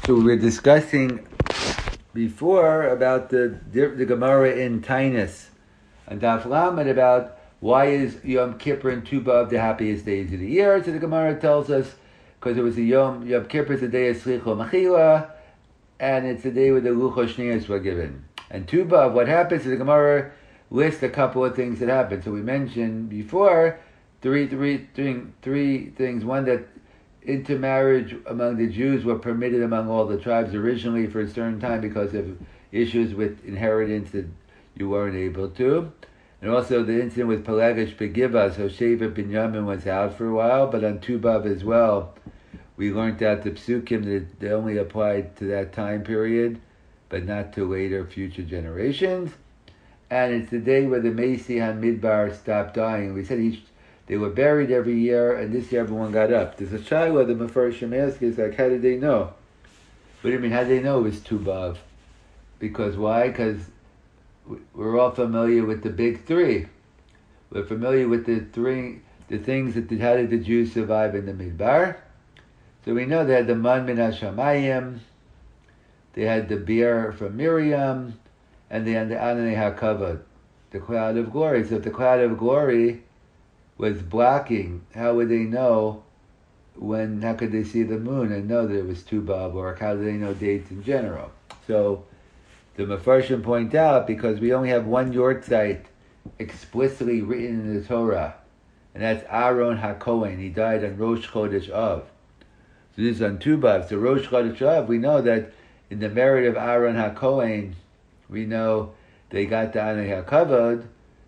So we were discussing before about the Gemara in Tainus and Daf Lamed about why is Yom Kippur and Tu B'Av the happiest days of the year. So the Gemara tells us because it was a Yom Kippur is the day of Slicha Mechila, and it's the day where the Luchos Shniyos were given. And Tu B'Av, what happens is the Gemara lists a couple of things that happen. So we mentioned before three things. One, that intermarriage among the Jews were permitted among all the tribes originally for a certain time because of issues with inheritance that you weren't able to. And also the incident with Pelegish Begivah, so Sheva Binyamin was out for a while, but on Tu B'Av as well, we learned out the psukim that they only applied to that time period, but not to later future generations. And it's the day where the Mesi HaMidbar stopped dying. We said they were buried every year, and this year everyone got up. There's a shaila the Mefarshim ask is like, how did they know? What do you mean, how did they know it was Tu B'Av? Because why? Because we're all familiar with the big three. We're familiar with the things that how did the Jews survive in the Midbar? So we know they had the Man Min HaShamayim, they had the beer from Miriam, and they had the Ananei HaKavod, the cloud of glory. So if the cloud of glory was blocking, how would they know how could they see the moon and know that it was Tu B'Av, or how do they know dates in general? So the Mefarshim point out, because we only have one yortzeit explicitly written in the Torah, and that's Aaron HaKohen. He died on Rosh Chodesh Av. So this is on Tu B'Av. So Rosh Chodesh Av, we know that in the merit of Aaron HaKohen, we know they got the Anei HaKavod.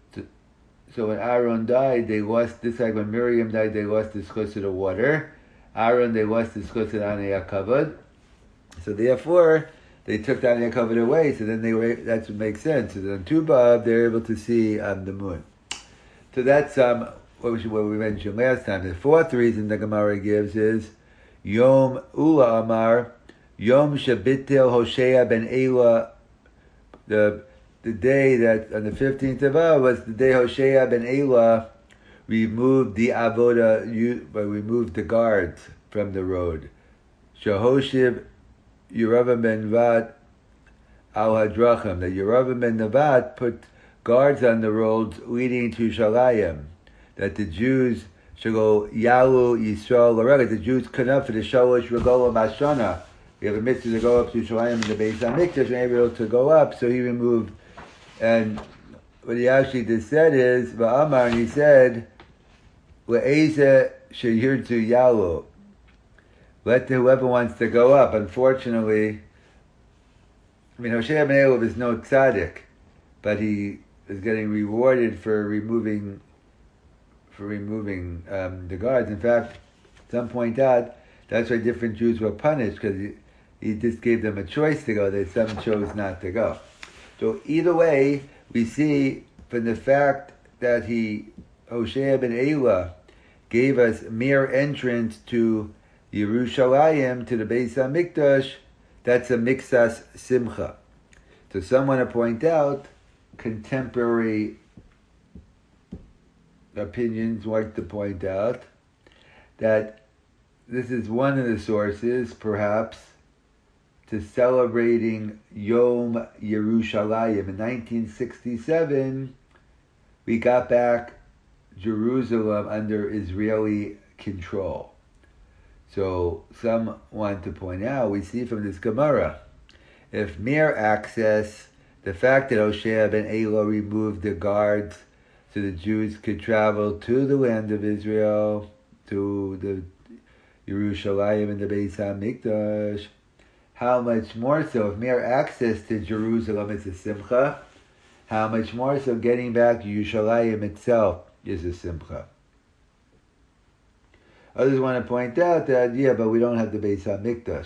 So when Aaron died, they lost, this like when Miriam died, they lost the schus of the water. Aaron, they lost the schus of the Anei HaKavod. So therefore, they took the Anei HaKavod away, so then that's what makes sense. So then Tu B'Av, they're able to see the moon. So that's what we mentioned last time. The fourth reason the Gemara gives is Yom Ula Amar, Yom Shabitil Hoshea ben Elah, the day that, on the 15th of Av, was the day Hoshea ben Elah removed the avoda, removed the guards from the road. Shehoshiv Yeravam ben Nevat al Hadrachim, that Yeravam ben Nevat put guards on the roads leading to Shalayim, that the Jews should go Yalu Yisrael L'Regel. The Jews couldn't up for the Shalosh Regolim Hashana. We have a mitzvah to go up to Shalayim in the Beis HaMikdash, and able to go up, so he removed. And what he actually just said is, Va'amar, and he said, Le'eze sheyirtu yalu. Let whoever wants to go up. Unfortunately, Hoshea ben Elah is no tzaddik, but he is getting rewarded for removing the guards. In fact, some point out that's why different Jews were punished, because he just gave them a choice to go. Some chose not to go. So either way, we see from the fact that Hoshea ben Elah gave us mere entrance to Yerushalayim, to the Beis HaMikdash, that's a Miksas Simcha. So some want to point out, contemporary opinions like to point out, that this is one of the sources, perhaps, to celebrating Yom Yerushalayim. In 1967, we got back Jerusalem under Israeli control. So some want to point out, we see from this Gemara, if mere access, the fact that Hoshea ben Elah removed the guards so the Jews could travel to the land of Israel, to the Yerushalayim and the Beis HaMikdash, how much more so, if mere access to Jerusalem is a simcha, how much more so getting back to Yerushalayim itself is a simcha. Others want to point out that, but we don't have the Beis HaMikdash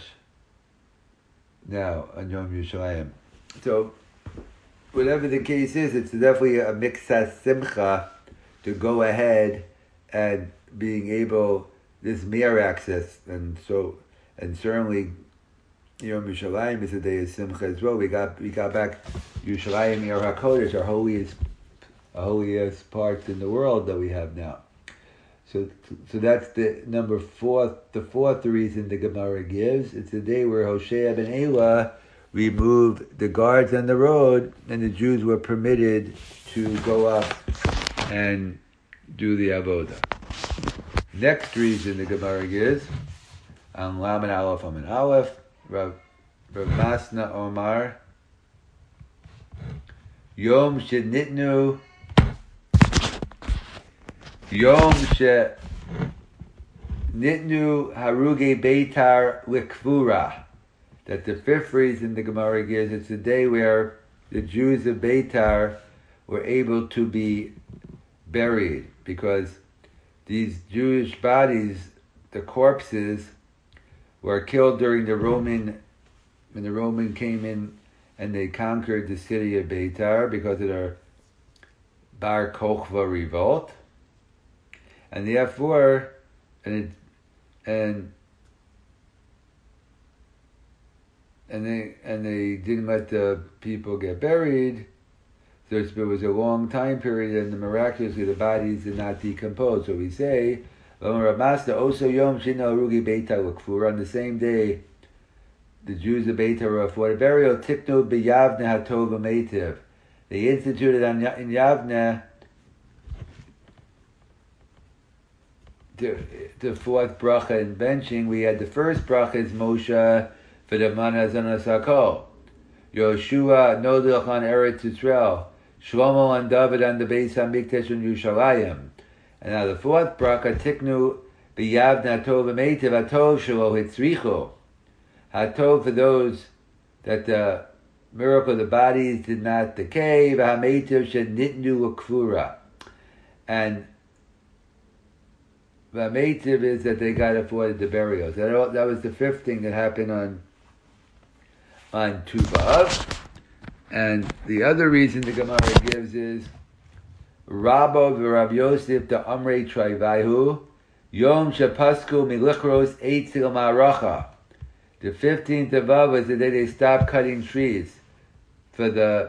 now on Yom Yerushalayim. So, whatever the case is, it's definitely a miksas simcha to go ahead and being able, this mere access, and certainly Yom Yerushalayim is a day of simcha as well. We got back Yerushalayim, Yer HaKodesh, our holiest parts in the world that we have now. So that's the number four. The fourth reason the Gemara gives. It's the day where Hoshea ben Elah removed the guards on the road, and the Jews were permitted to go up and do the avodah. Next reason the Gemara gives on Lamed Aleph Amid Aleph, Rav Masna Omar, Yom Shenitnu. Yom she nitnu haruge beitar likvura. That the fifth reason the Gemara gives, it's the day where the Jews of Beitar were able to be buried, because these Jewish bodies, the corpses, were killed during the Roman, when the Roman came in and they conquered the city of Beitar because of their Bar Kokhba revolt. And therefore, and they didn't let the people get buried. So it was a long time period, and miraculously the bodies did not decompose. So we say, on the same day, the Jews of Beitar were afforded burial. Tiknu b'Yavne hatov v'meitiv. They instituted in Yavne the fourth bracha in benching. We had the first bracha is Moshe for the Manazana Sakol, Yoshua Nodach on Eretz Yisrael, Shlomo and David on the Beis Hamikdash and Yerushalayim. And now the fourth bracha, Tiknu b'Yavne hatov v'meitiv, hatov shelo hitzricho, hatov for those that the miracle of the bodies did not decay, v'hameitiv shenitnu l'kfura. And the Meitiv is that they got afforded the burials. That was the fifth thing that happened on Tu B'Av. And the other reason the Gemara gives is Rabbo v'Rav Yosef the Amrei Trayvaihu Yom Shapasku Milichros Eitzil Ma'aracha. The 15th of Av was the day they stopped cutting trees for the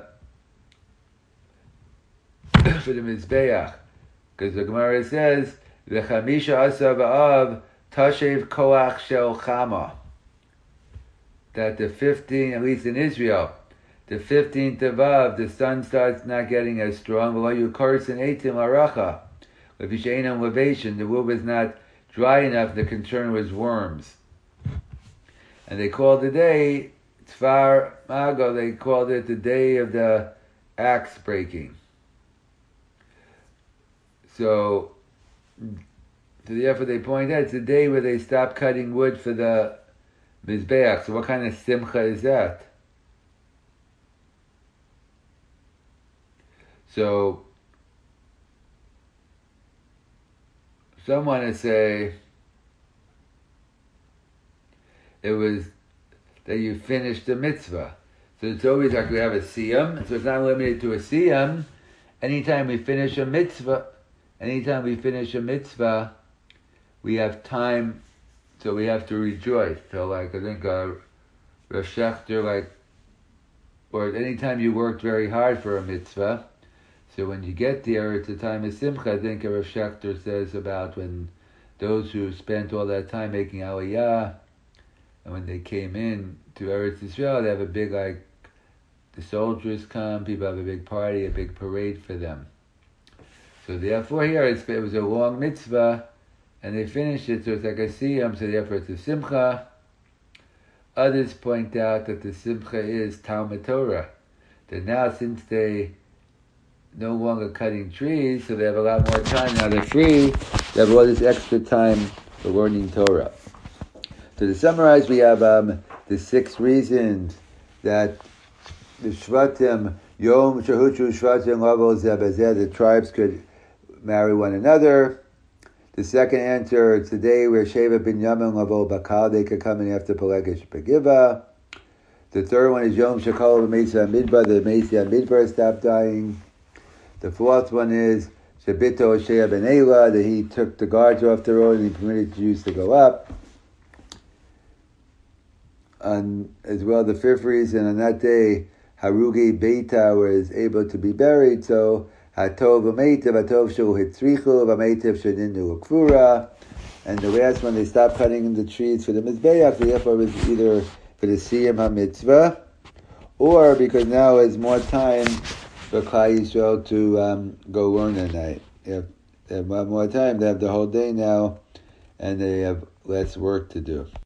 Mizbeach. Because the Gemara says V'chamisha asa b'av tashev koach shel chama. That the 15th, at least in Israel, the 15th of Av, the sun starts not getting as strong. V'lo yukarsin eitim aracha. V'vishainam levation, the wood was not dry enough. The concern was worms, and they called the day Tzfar Mago. They called it the day of the axe breaking. So therefore they point out it's the day where they stop cutting wood for the Mizbeach. So what kind of simcha is that? So some want to say it was that you finished the mitzvah. So it's always like we have a siyam, so it's not limited to a siyam. Anytime we finish a mitzvah, we have time, so we have to rejoice. So like, I think Rav Shechter, or anytime you worked very hard for a mitzvah, so when you get there, it's a time of simcha. I think Rav Shechter says about when those who spent all that time making aliyah, and when they came in to Eretz Yisrael, they have a big, the soldiers come, people have a big party, a big parade for them. So therefore here, it was a long mitzvah, and they finished it, so it's like a siyam, so therefore it's a simcha. Others point out that the simcha is Talmud Torah. That now, since they no longer cutting trees, so they have a lot more time now, they're free, they have all this extra time for learning Torah. So to summarize, we have the 6 reasons that the Shvatim, Yom Shahuchu Shvatim Lavo Zebazeh, the tribes could marry one another. The second answer, it's the day where Sheva bin Yamin Lavo Bakal, they could come in after Pelegish Begiva. The third one is Yom Shekol Mesa Midbar, the Mesa Midbar stopped dying. The fourth one is Shabito Hoshea ben Elah, that he took the guards off the road and he permitted the Jews to go up. And as well, the fifth reason, on that day, Harugi Beitar was able to be buried, so Hatov V'Meitev, Hatov Shu Hitzrichu, V'Meitev Shedinu Ukfura. And the last one, they stopped cutting the trees for the Mizbeach, therefore it was either for the Siyam HaMitzvah, or because now it's more time for Klal Yisrael to go learn at night. They have more time, they have the whole day now, and they have less work to do.